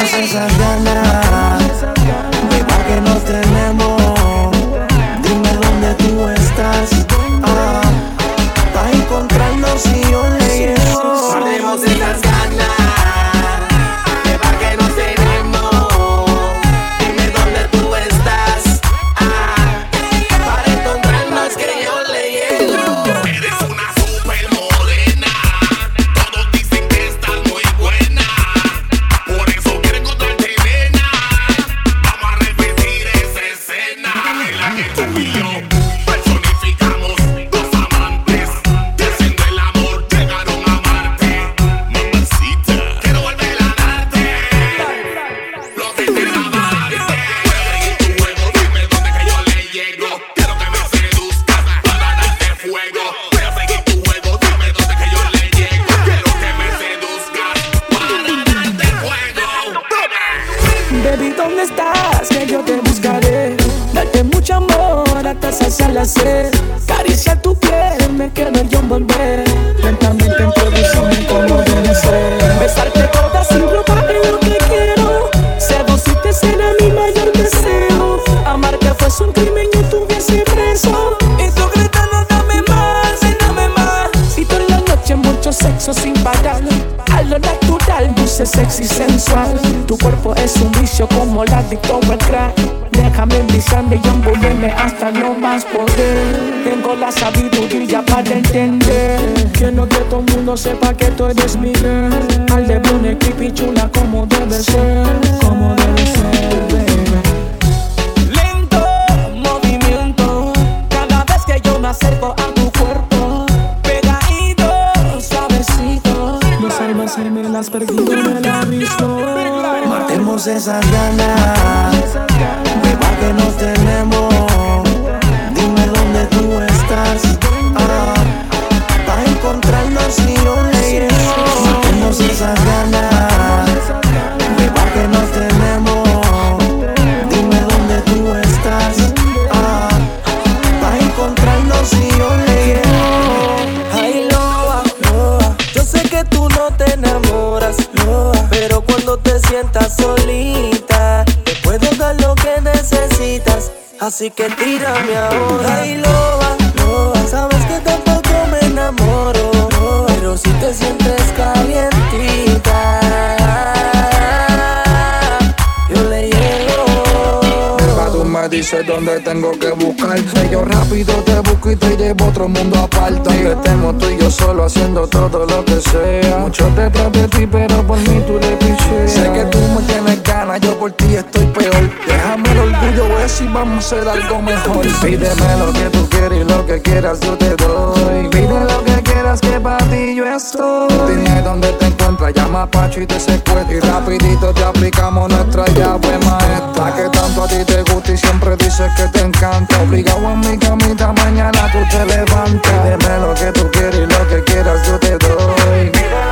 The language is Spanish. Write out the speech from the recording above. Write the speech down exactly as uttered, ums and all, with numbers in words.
Matemos esas ganas, beba que nos tenemos. Dime dónde tú estás, ah, pa' encontrarnos si yo le llego. Matemos esas ganas, beba que nos tenemos. Dime dónde tú estás, ah, para encontrarnos que yo le llego. Eres una super morena, todos dicen que estás muy buena, por eso quiero encontrarte, nena. Vamos a repetir esa escena en la que tú y yo personificamos dos amantes que haciendo el amor llegaron a amarte. Mamacita, quiero volver a darte lo que te daba antes. Puedo seguir tu juego, dime dónde que yo le llego. Quiero que me seduzcas para darte fuego. Voy a seguir tu juego, dime dónde que yo le llego. Quiero que me seduzcas para darte fuego. Baby, ¿dónde estás? Que yo te buscaré. Darte mucho amor hasta saciar la sed. Cariciar tu piel, me quedo yo envolver. Lentamente introducirme como debe ser. Besarte toda sin ropa es lo que quiero. Seducirte será mi mayor deseo. Amarte fue un crimen y estuviese preso. Y tú gritando dame más, y dame más. Y toda la noche mucho sexo sin parar. A lo natural, dulce, sexy, sensual. Tu cuerpo es un vicio como la adicto al crack. Déjame enviciarme y envolverme hasta no más poder. Tengo la sabiduría para entender. Quiero que todo el mundo sepa que tú eres mi girl. Al de una creepy chula como debe ser. Como debe ser, baby. Lento movimiento cada vez que yo me acerco a tu cuerpo. Pegadito, suavecito. Los almas se me las perdido, me la he visto. Matemos esas ganas, beba que nos tenemos. Dime dónde tú estás, ah, pa' encontrarnos si yo le llego. Matemos esas ganas, beba que nos tenemos. Dime dónde tú estás, ah, pa' encontrarnos si yo le llego. Ay, loa, loa, yo sé que tú no te enamoras, loa, pero cuando te sientas solita, te puedo dar lo que necesitas, así que tírame ahora. Ay, loa, loa, sabes que tampoco me enamoro, loa, pero si te sientes calientita, yo le llego. Beba, tú me dices dónde tengo que buscarte. Yo rápido te busco y te llevo a otro mundo aparte. Donde estemos tú y yo solo haciendo todo lo que sea. Muchos detrás de ti, pero por mí tú le picheas. Sé que tú me tienes ganas, yo por ti estoy peor. Déjame el orgullo, ver si vamos a hacer algo mejor. Pídeme lo que tú quieres y lo que quieras yo te doy. Pide lo que quieras que para ti yo estoy. Dime dónde te encuentras, llama a Pacho y te secuestra. Y rapidito te aplicamos nuestra llave maestra. Que tanto a ti te gusta y siempre dices que te encanta. Obligado en mi camita, mañana tú te levantas. Dime lo que tú quieres y lo que quieras yo te doy.